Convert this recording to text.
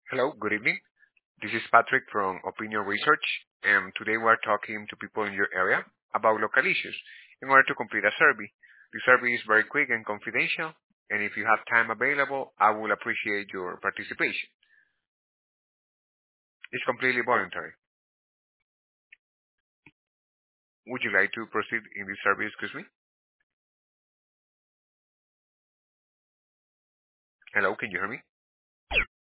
Hello, good evening. This is Patrick from Opinion Research, and today we are talking to people in your area about local issues in order to complete a survey. The survey is very quick and confidential, and if you have time available, I will appreciate your participation. It's completely voluntary. Would you like to proceed in this survey, excuse me? Hello, can you hear me?